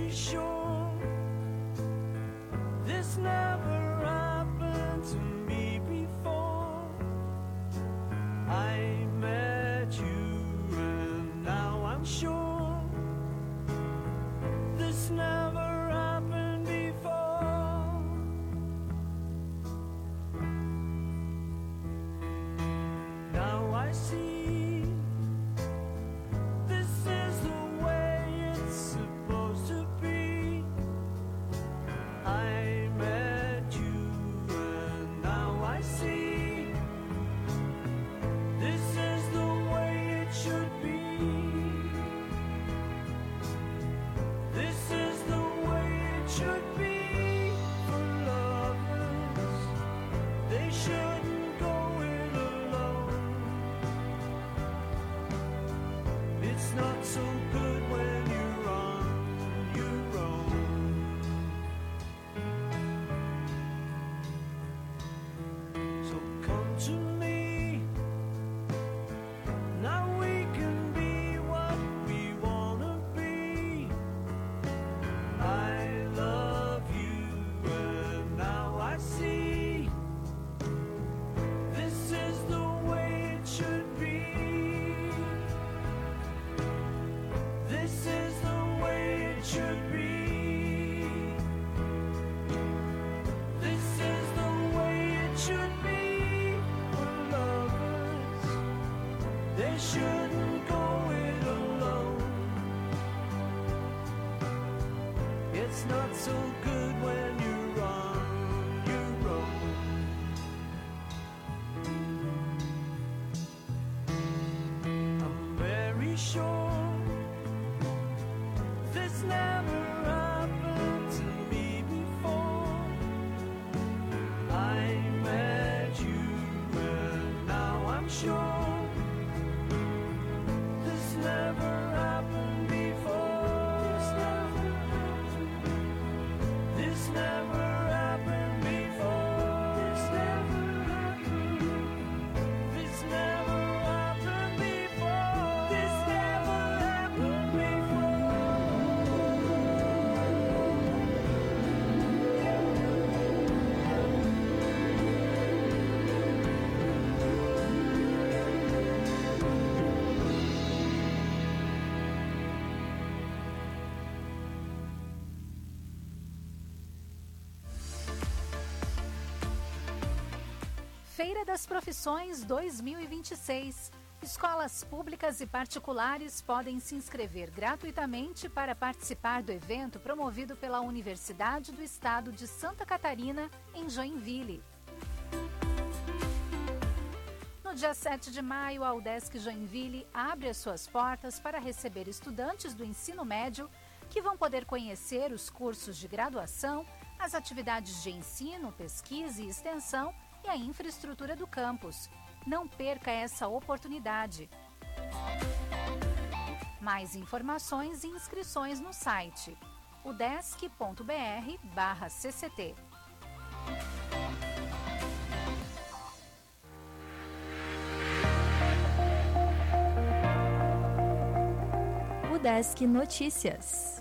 very sure this never happened to me before. I met you and now I'm sure this never happened before. Now I see this is the way it's supposed to be. I met you and now I see this is the way it should be. This is the way it should be for lovers. They shouldn't go it alone. It's not so good when you're on your own. So come to me. Now we can be what we wanna be. I love you and now I see this is the way it should be. This is the way it should be. This is the way it should be for lovers. They shouldn't go it alone. It's not so good when you're on your own. I'm very sure this never happened to me before. I met you and now I'm sure this never happened before. This never happened before. This never happened. This never happened before. This never happened before. Feira das Profissões 2026. Escolas públicas e particulares podem se inscrever gratuitamente para participar do evento promovido pela Universidade do Estado de Santa Catarina, em Joinville. No dia 7 de maio, a UDESC Joinville abre as suas portas para receber estudantes do ensino médio que vão poder conhecer os cursos de graduação, as atividades de ensino, pesquisa e extensão e a infraestrutura do campus. Não perca essa oportunidade. Mais informações e inscrições no site udesc.br/cct. UDESC Notícias.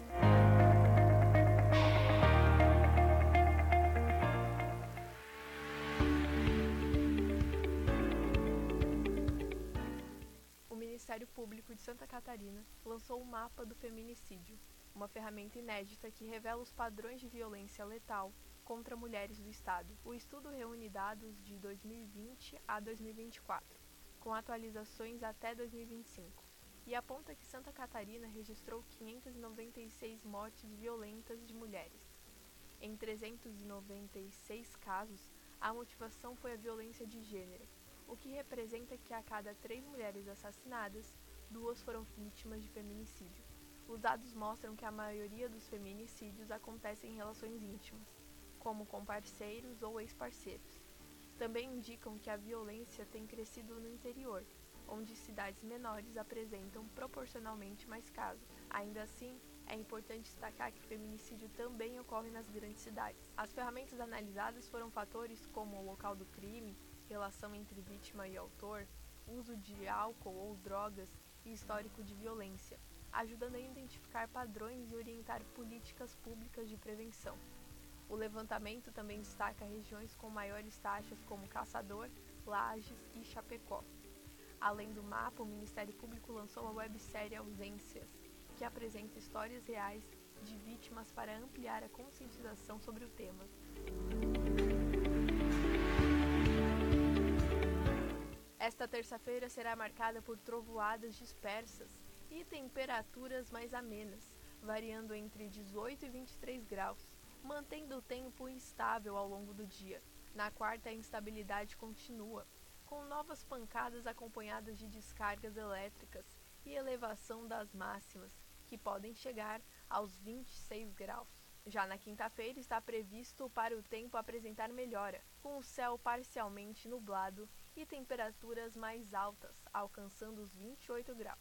O Ministério Público de Santa Catarina lançou o Mapa do Feminicídio, uma ferramenta inédita que revela os padrões de violência letal contra mulheres do Estado. O estudo reúne dados de 2020 a 2024, com atualizações até 2025, e aponta que Santa Catarina registrou 596 mortes violentas de mulheres. Em 396 casos, a motivação foi a violência de gênero, o que representa que a cada 3 mulheres assassinadas, 2 foram vítimas de feminicídio. Os dados mostram que a maioria dos feminicídios acontecem em relações íntimas, como com parceiros ou ex-parceiros. Também indicam que a violência tem crescido no interior, onde cidades menores apresentam proporcionalmente mais casos. Ainda assim, é importante destacar que o feminicídio também ocorre nas grandes cidades. As ferramentas analisadas foram fatores como o local do crime, relação entre vítima e autor, uso de álcool ou drogas e histórico de violência. ajudando a identificar padrões e orientar políticas públicas de prevenção. O levantamento também destaca regiões com maiores taxas como Caçador, Lages e Chapecó. Além do mapa, o Ministério Público lançou a websérie Ausências, que apresenta histórias reais de vítimas para ampliar a conscientização sobre o tema. Esta terça-feira será marcada por trovoadas dispersas e temperaturas mais amenas, variando entre 18 e 23 graus, mantendo o tempo instável ao longo do dia. Na quarta, a instabilidade continua, com novas pancadas acompanhadas de descargas elétricas e elevação das máximas, que podem chegar aos 26 graus. Já na quinta-feira está previsto para o tempo apresentar melhora, com o céu parcialmente nublado e temperaturas mais altas, alcançando os 28 graus.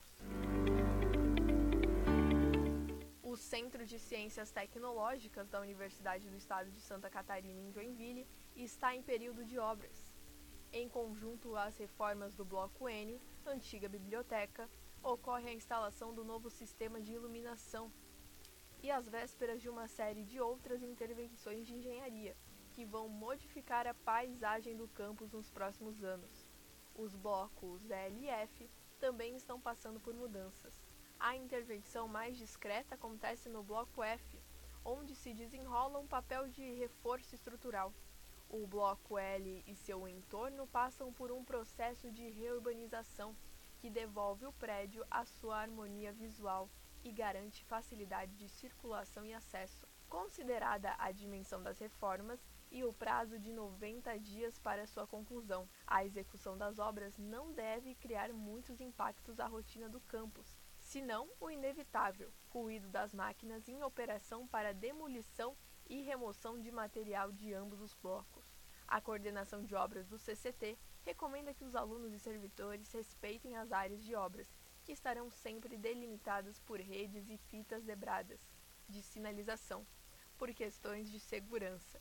O Centro de Ciências Tecnológicas da Universidade do Estado de Santa Catarina, em Joinville, está em período de obras. Em conjunto às reformas do Bloco N, antiga biblioteca, ocorre a instalação do novo sistema de iluminação e às vésperas de uma série de outras intervenções de engenharia, que vão modificar a paisagem do campus nos próximos anos. Os blocos L e F também estão passando por mudanças. A intervenção mais discreta acontece no bloco F, onde se desenrola um papel de reforço estrutural. O bloco L e seu entorno passam por um processo de reurbanização que devolve o prédio à sua harmonia visual e garante facilidade de circulação e acesso. Considerada a dimensão das reformas e o prazo de 90 dias para sua conclusão, a execução das obras não deve criar muitos impactos à rotina do campus, senão o inevitável ruído das máquinas em operação para demolição e remoção de material de ambos os blocos. A coordenação de obras do CCT recomenda que os alunos e servidores respeitem as áreas de obras, que estarão sempre delimitadas por redes e fitas zebradas de sinalização, por questões de segurança.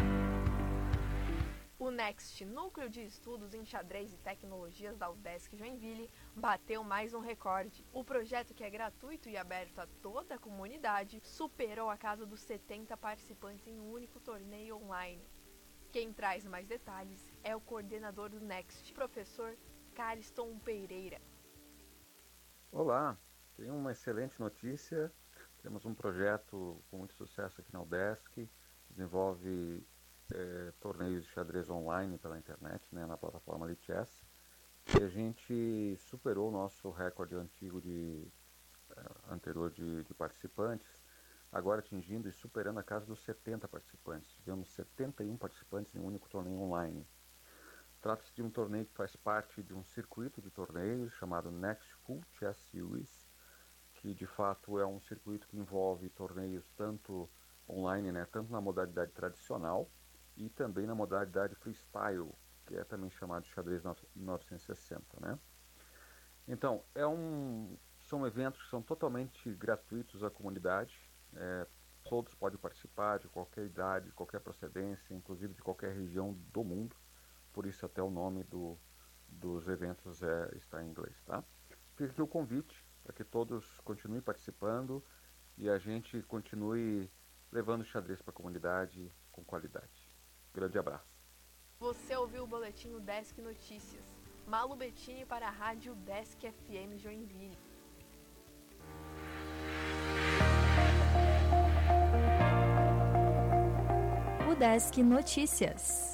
O NEXT, Núcleo de Estudos em Xadrez e Tecnologias da UDESC Joinville, bateu mais um recorde. O projeto, que é gratuito e aberto a toda a comunidade, superou a casa dos 70 participantes em um único torneio online. Quem traz mais detalhes é o coordenador do NEXT, professor Cariston Pereira. Olá, tenho uma excelente notícia. Temos um projeto com muito sucesso aqui na UDESC, desenvolve torneios de xadrez online pela internet, na plataforma Lichess, e a gente superou o nosso recorde anterior de participantes, agora atingindo e superando a casa dos 70 participantes. Tivemos 71 participantes em um único torneio online. Trata-se de um torneio que faz parte de um circuito de torneios chamado Next Full Chess Series, que de fato é um circuito que envolve torneios tanto online, tanto na modalidade tradicional e também na modalidade freestyle, que é também chamado de xadrez 1960, Então, são eventos que são totalmente gratuitos à comunidade, todos podem participar, de qualquer idade, de qualquer procedência, inclusive de qualquer região do mundo, por isso até o nome dos eventos está em inglês, Fica aqui o convite para que todos continuem participando e a gente continue levando xadrez para a comunidade com qualidade. Grande abraço. Você ouviu o boletim UDESC Notícias. Malu Bettini para a Rádio UDESC FM Joinville. UDESC Notícias.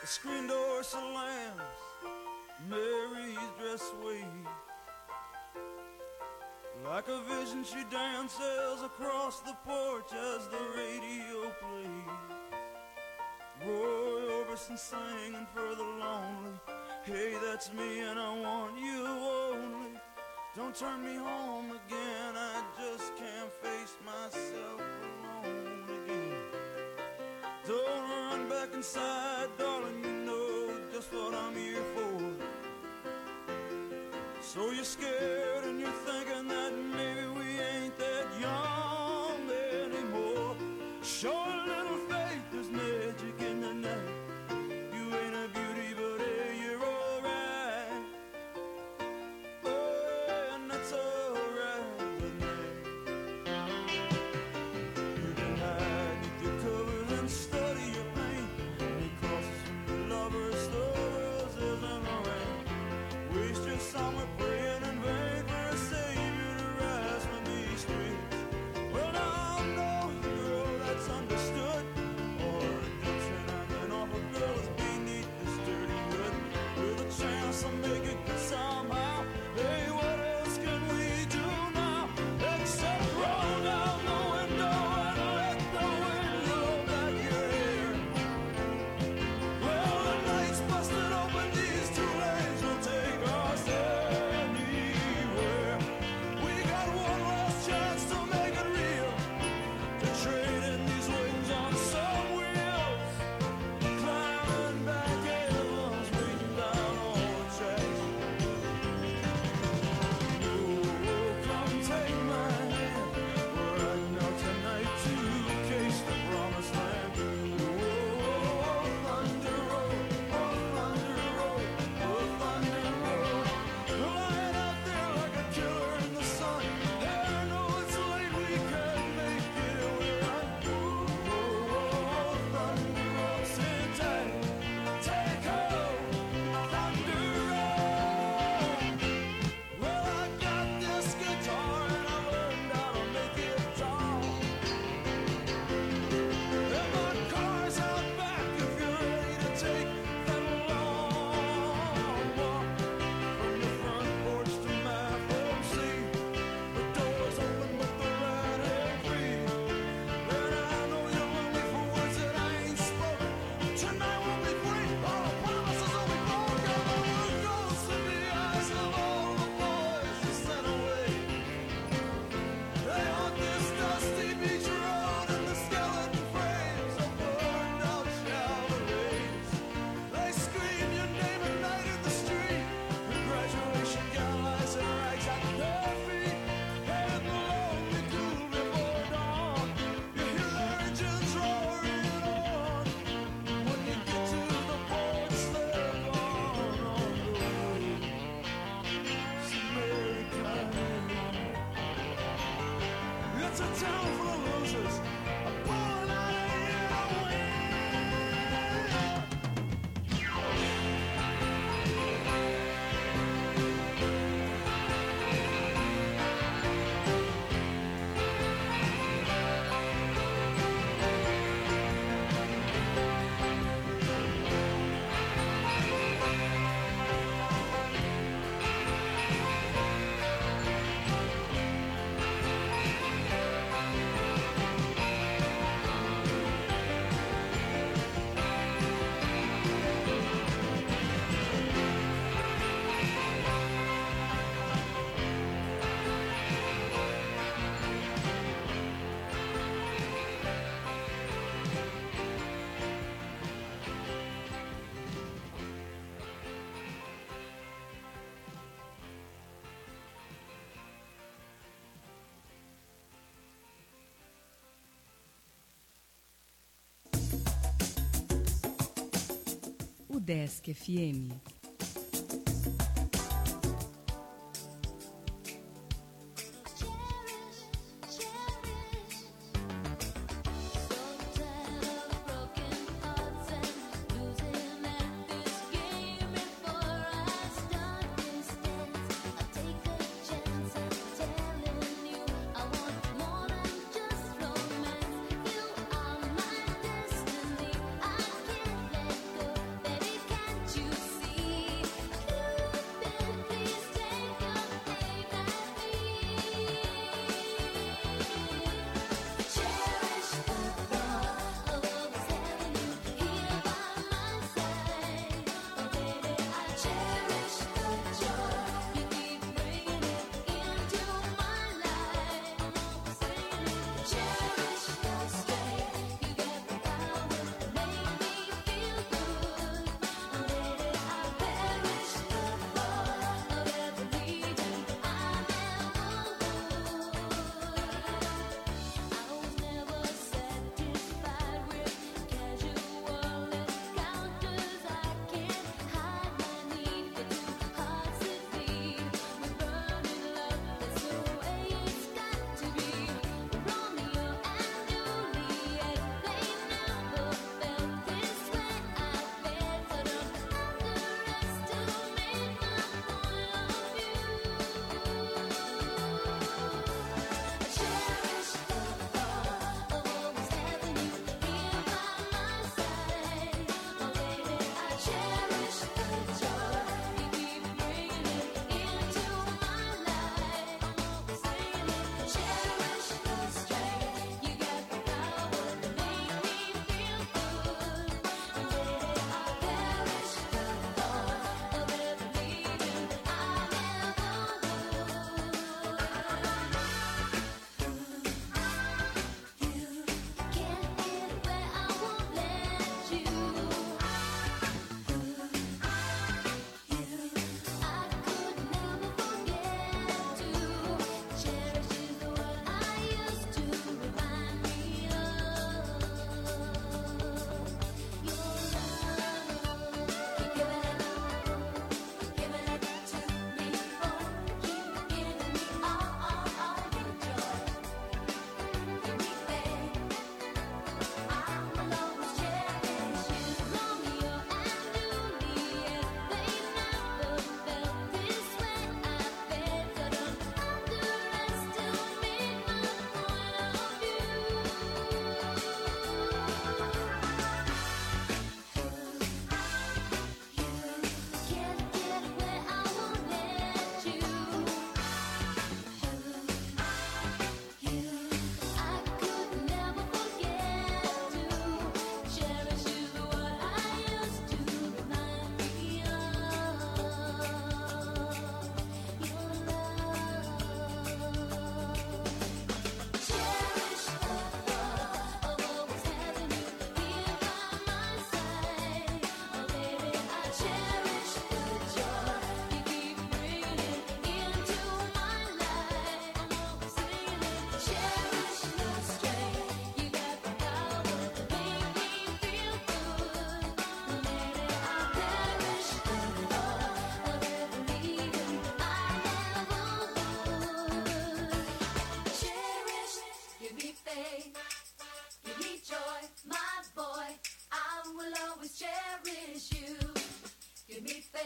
screen door slams, Mary's dress waves. Like a vision she dances across the porch as the radio plays. Roy Orbison singing for the lonely. Hey, that's me and I want you only. Don't turn me home again, I just can't face myself alone again. Don't run back inside, darling, you know just what I'm here for. So you're scared and you're thinking that maybe we ain't that young anymore. Show a little faith, there's magic in the night. You ain't a beauty, but hey, you're alright. Oh, and that's alright with me. You can hide with your covers and study your pain. Any crosses from your lovers, the roses and the rain. Waste your summer praying in vain for a savior to rise from these streets. Well, now I'm no hero that's understood, or redemption hanging off a girl that's beneath this dirty hood. With a chance to make it good somehow. Hey, what else can we do now except roll down the window and let the wind blow back your hair? Well, the night's busted open, these two lanes will take us anywhere. We got one last chance to make it real, to trade in these wings on some wheels, climbing back hills, waiting down all the tracks. Oh, come take my hand, we're riding out tonight to case the promised land. Oh, Thunder Road, oh, Thunder Road, oh, Thunder Road. Lying out there like a killer in the sun. Hey, I know it's late, we can't make it, we're on. Oh, Thunder Road, sit tight, take hold, Thunder Road. Well, I got this guitar and I learned how to make it tall. And my car's out back if you're ready to take that long walk. From the front porch to my home seat, the door's open but the ride ain't free. And I know you're lonely for words that I ain't spoken. Tonight won't be free, all the promises will be broken. The moon goes in the eyes of all the boys you sent away. They haunt this dusty beach road and the skeleton frames of burned out Chevrolets. They scream your name at night in the street. Your graduation gown lies in rags at their feet. And the lonely cool before dawn, you hear their engines roaring on. When you get to the ports, they're gone on the road. So Mary Clyde, it's a town full of losers, a ballin' out of here to win. Udesc FM. Let go.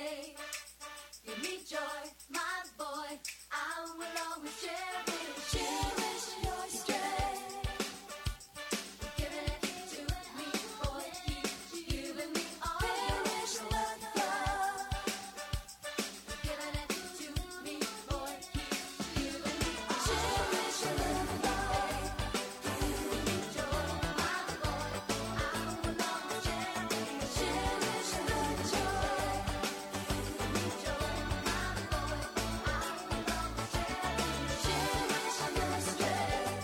day. Give me joy, my boy. I will always cherish your strength. Giving it to me, boy. Keep giving me all your love. Giving it to me, boy. Keep giving me all your love. Give me joy, my boy. I will always cherish the joy. Give me joy, my boy. I will always cherish your strength.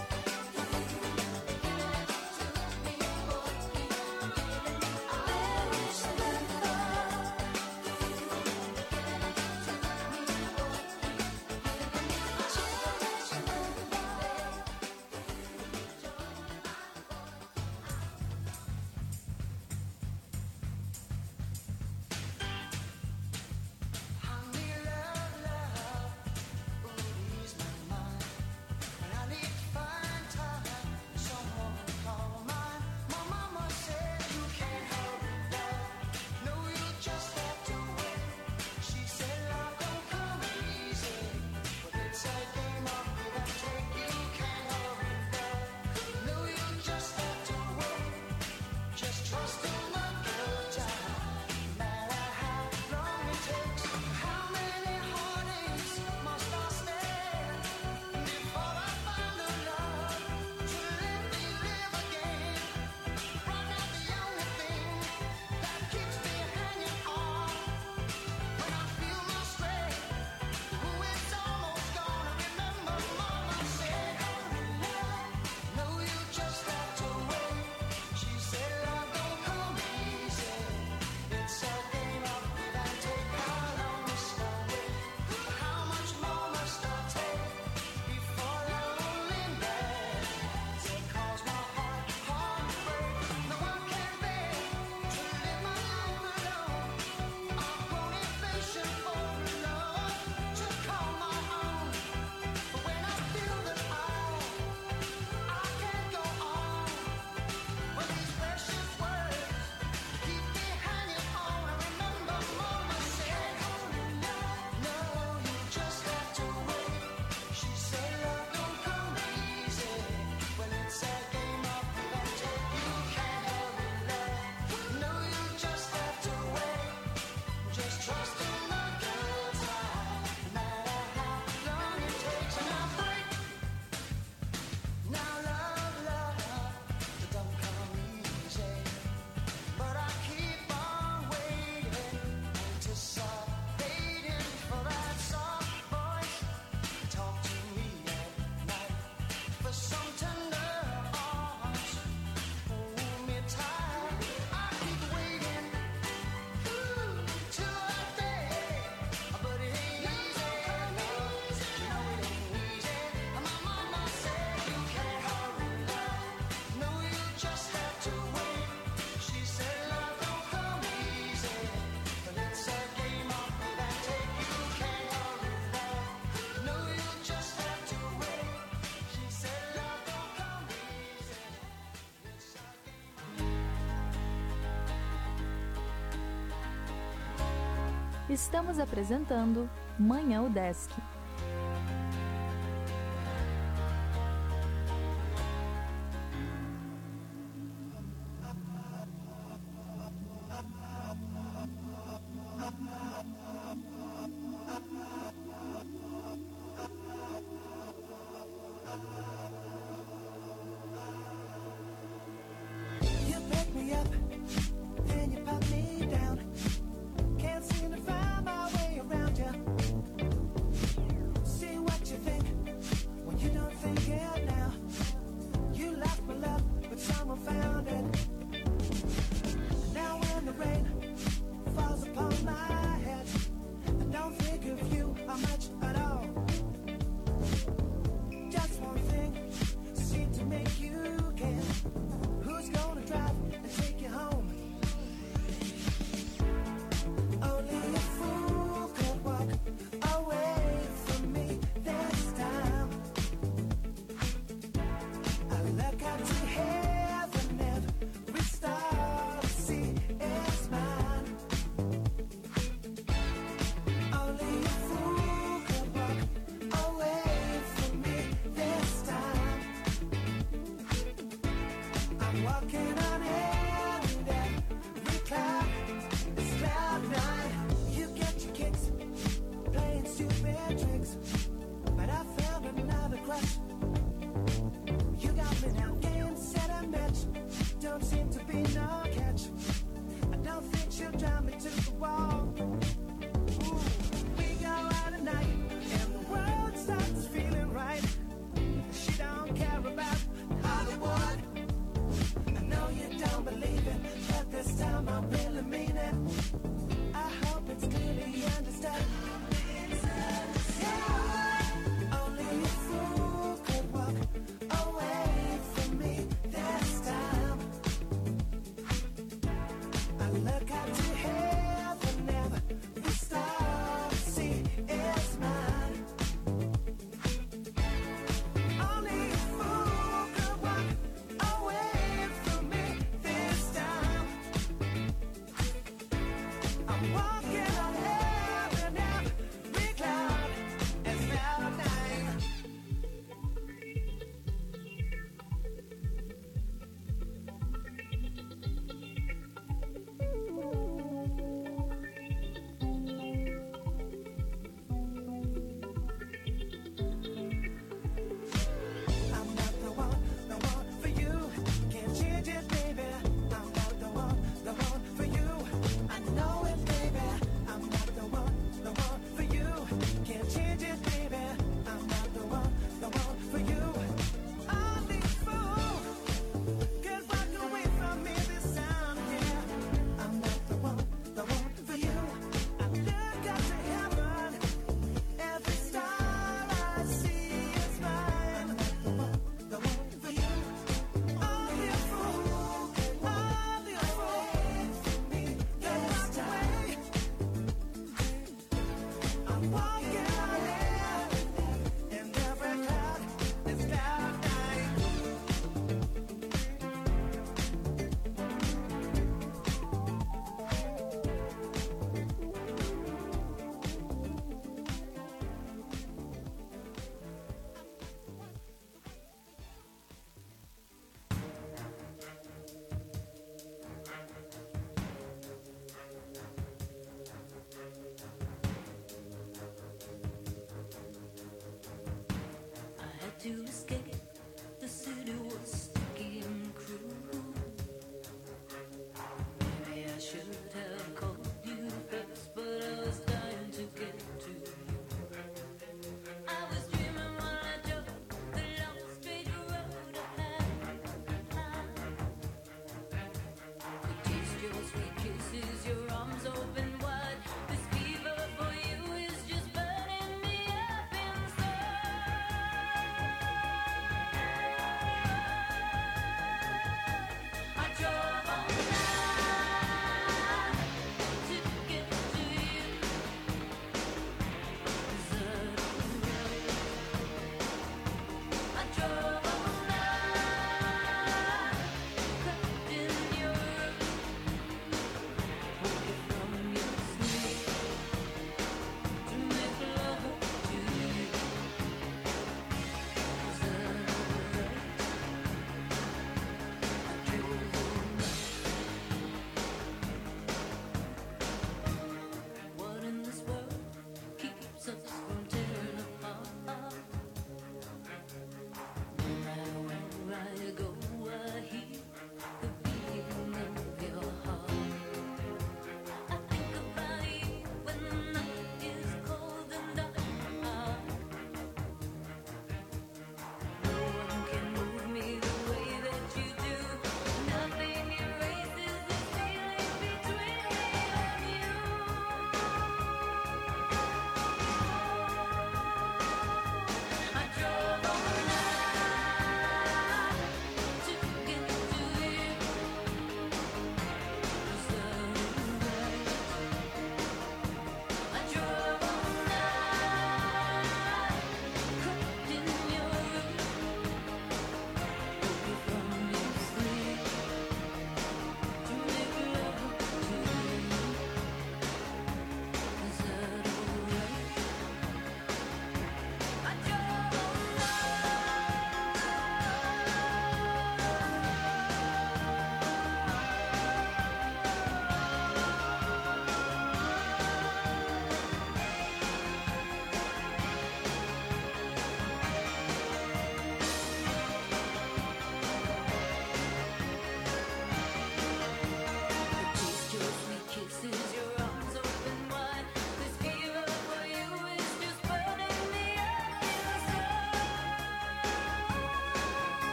Estamos apresentando Manhã UDESC. You pick me up, then you put me down. Can't seem to find my way around you. Walking on air and every cloud is cloud nine. You get your kicks playing stupid tricks, but I found another crush. You got me now, game, set, and match. Don't seem to be no catch. I don't think she'll drive me to the wall. Ooh, we go out at night and the world starts feeling right. She don't care about Hollywood. I know you don't believe it, but this time I really mean it. I hope it's clearly understood. Yeah. Only a fool could walk away from me this time. I look up to heaven, every star I see is mine. Only a fool could walk away from me this time. I'm walking on air and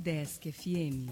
Udesc FM.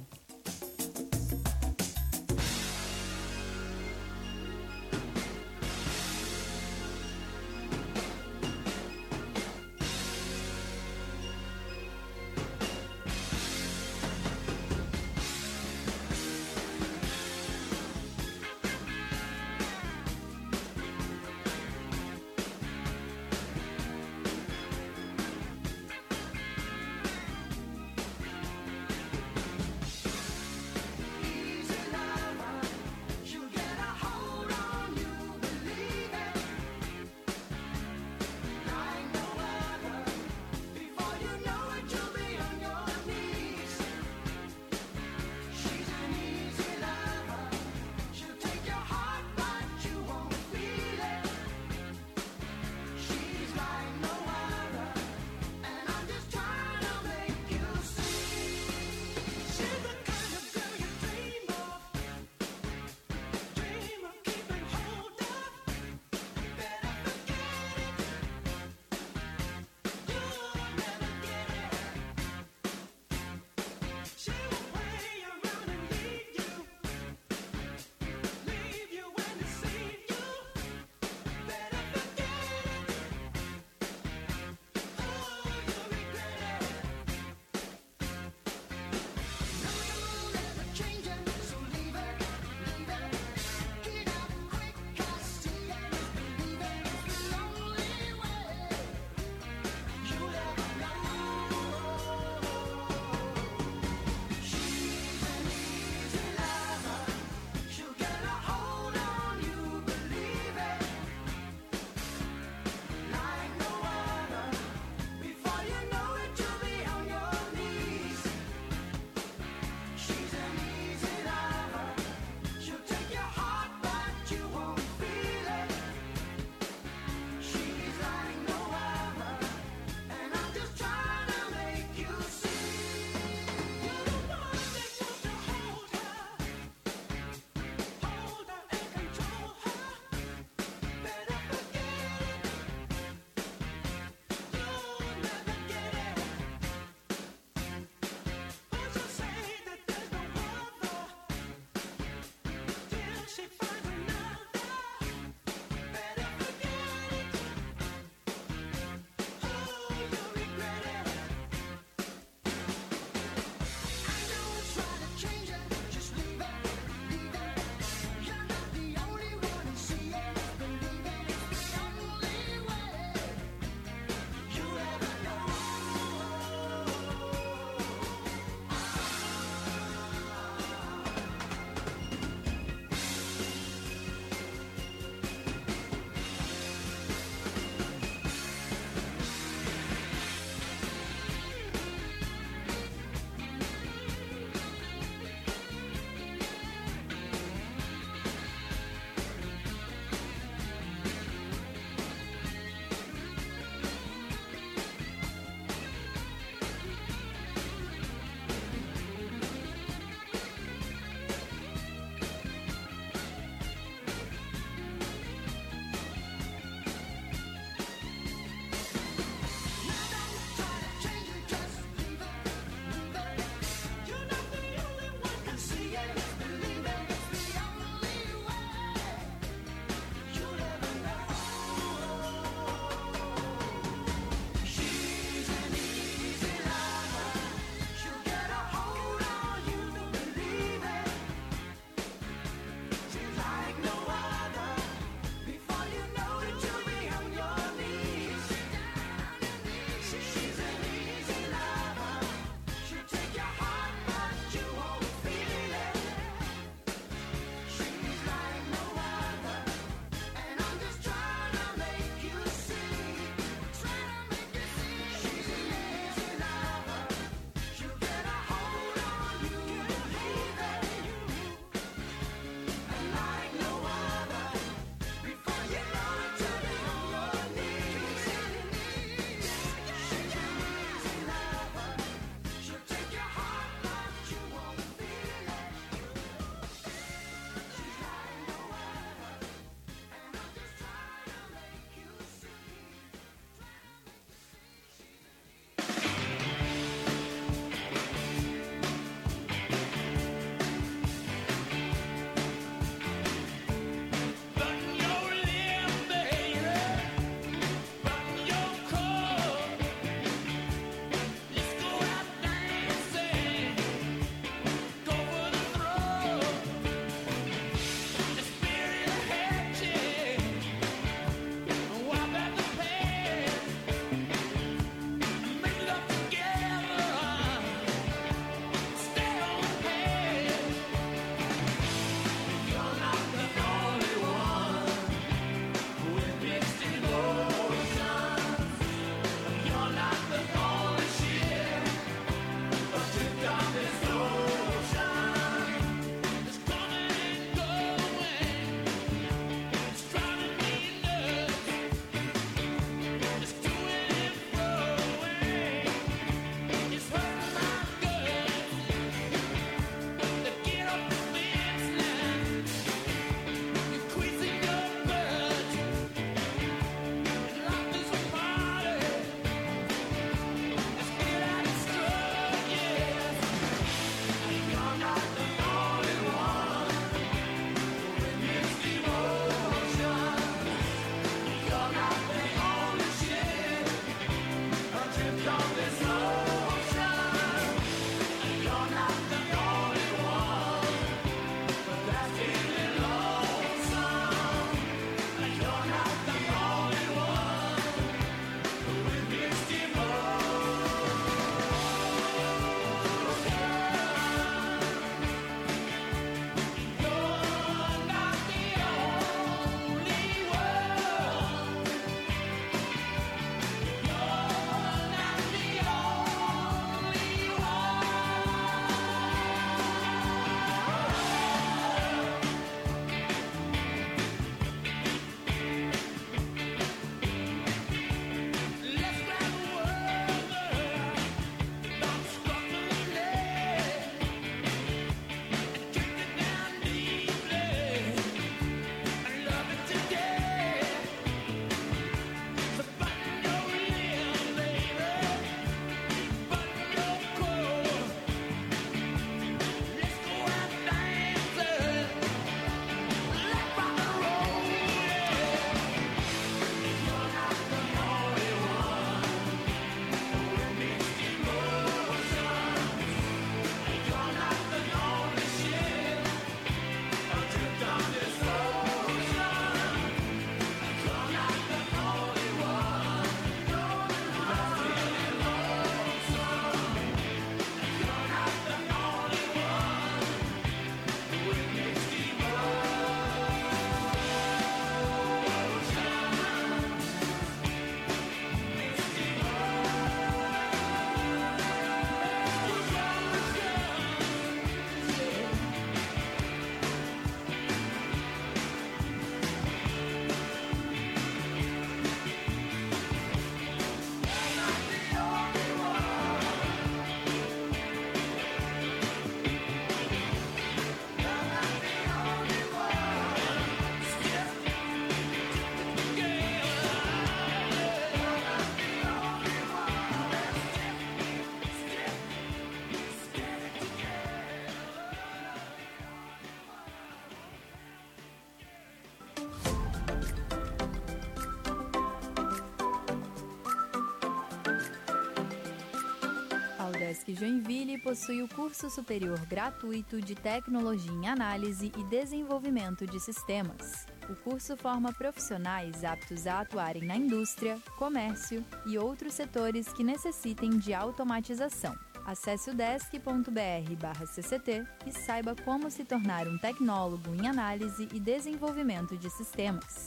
UDESC Joinville possui o curso superior gratuito de Tecnologia em Análise e Desenvolvimento de Sistemas. O curso forma profissionais aptos a atuarem na indústria, comércio e outros setores que necessitem de automatização. Acesse udesc.br/cct e saiba como se tornar um tecnólogo em análise e desenvolvimento de sistemas.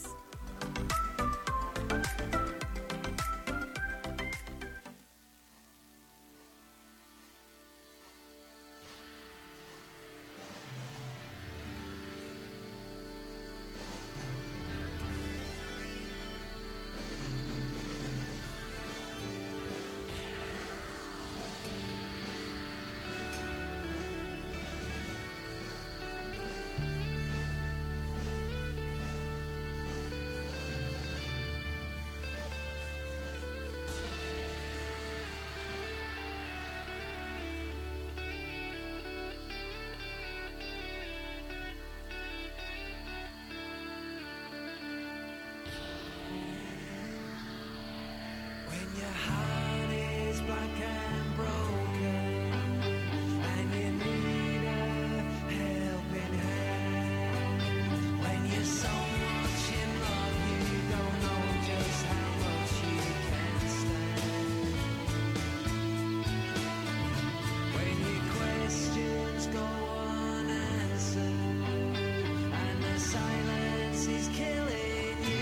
When your heart is black and broken and you need a helping hand, when you're so much in love you don't know just how much you can stand, when your questions go unanswered and the silence is killing you,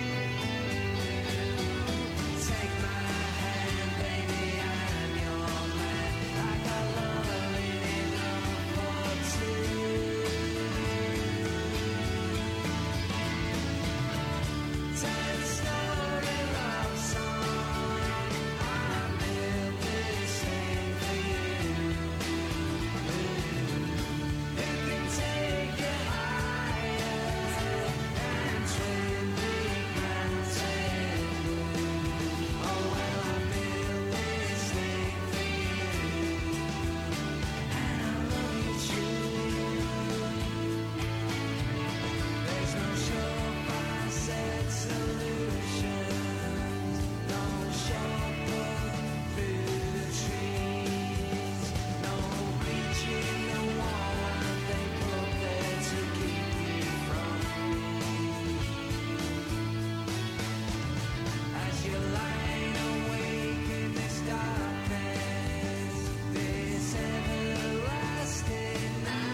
take my hand, baby, I'm your man. I got love enough for two. Tell the story love song. I built this thing for you. It can take you higher than Twin Peak Mountain. Oh well, I built this thing for you, and I love you truly. There's no surefire set solutions, no shortcut through the trees, no reaching the wall they put there to keep you from me. As you're lying awake in this darkness, this everlasting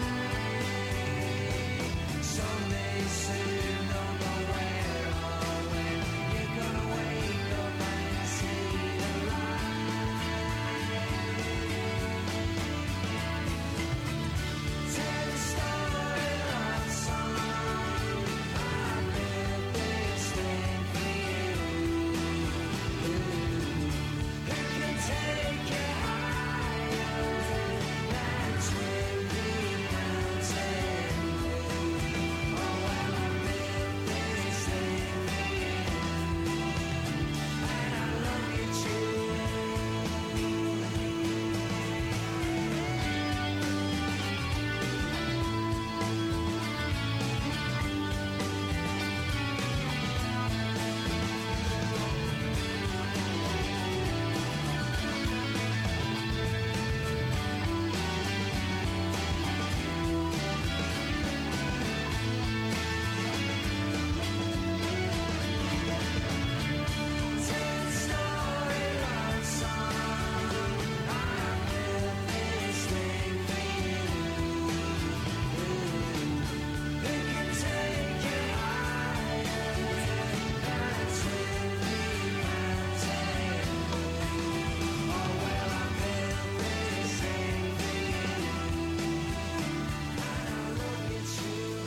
night, someday soon, don't know where or when, you're gonna wake up and see the light. Tell the story love song. I built this thing for you. It can take you higher than Twin Peak Mountain. Oh well, I built this thing for you, and I love you truly. Tell the story love song. I built this thing for you. It can take you higher than Twin Peak Mountain. Oh well, I built this thing for you, and I love you truly.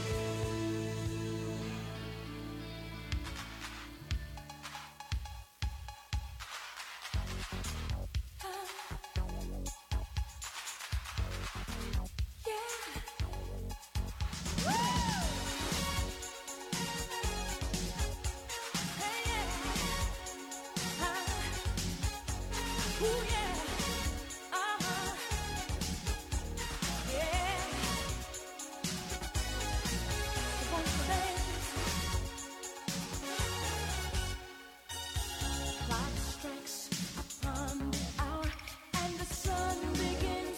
Clock strikes upon the hour, and the sun begins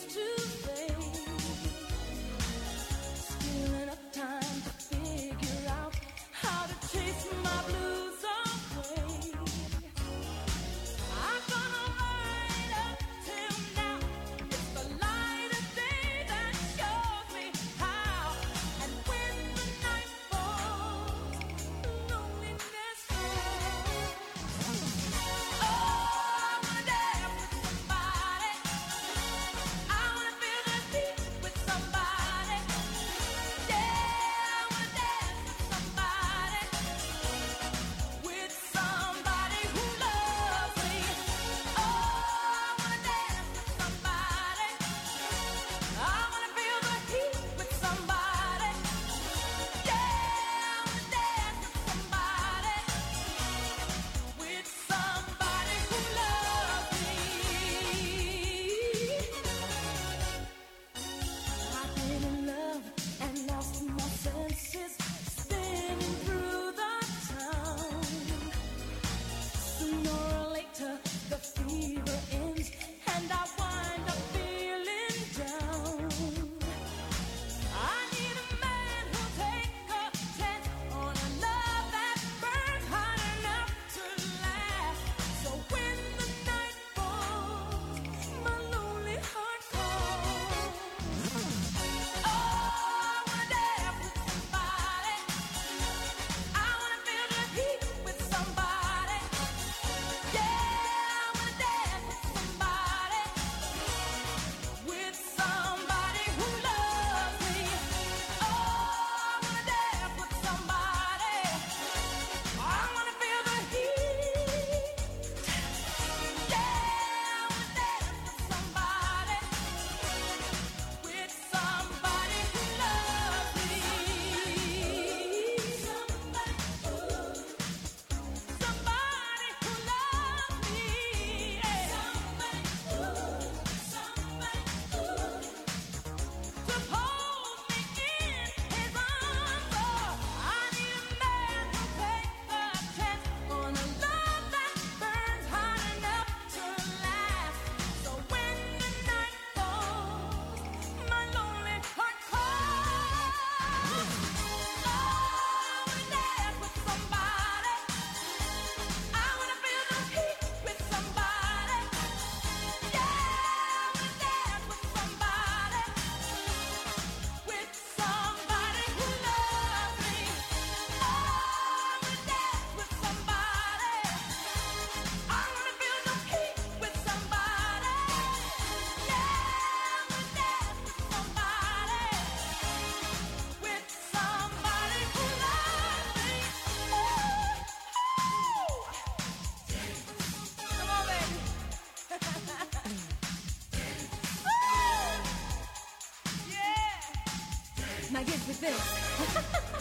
like this.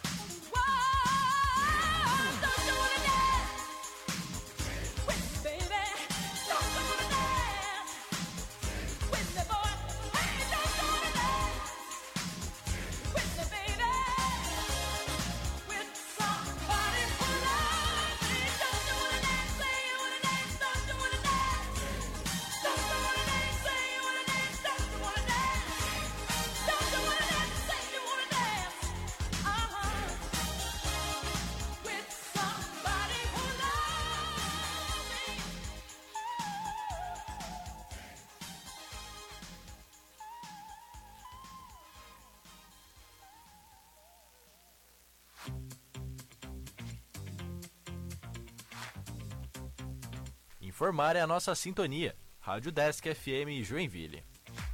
Informar é a nossa sintonia. Rádio Desk FM Joinville.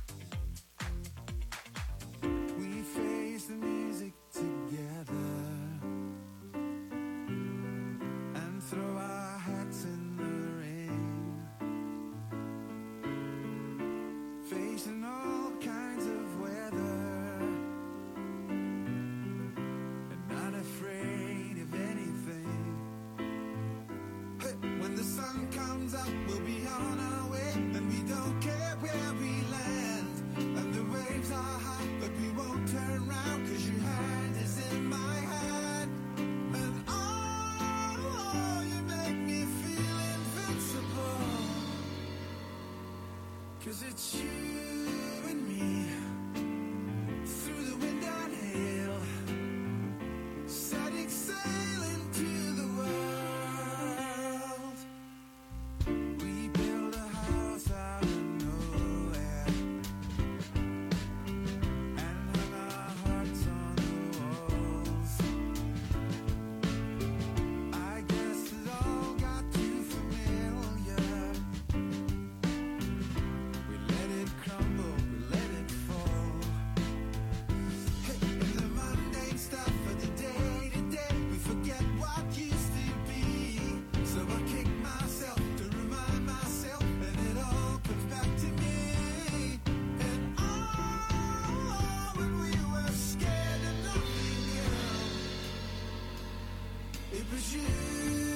We face the music together and throw our hats in the ring, facing all kinds of weather and not afraid of anything. Hey, when the sun comes up, we'll be on our way, and we don't care where we land. And the waves are high, but we won't turn round, 'cause your hand is in my hand. And oh, you make me feel invincible, 'cause it's you and me, through the wind and hail, setting sail into the world. We build a house out of nowhere and hung our hearts on the walls. I guess it all got too familiar. We let it crumble, we let it fall. Hey, in the mundane stuff of the day to day, we forget what used to be. So I kick myself to remind myself, and it all comes back to me. And oh, when we were scared of nothing, girl, it was you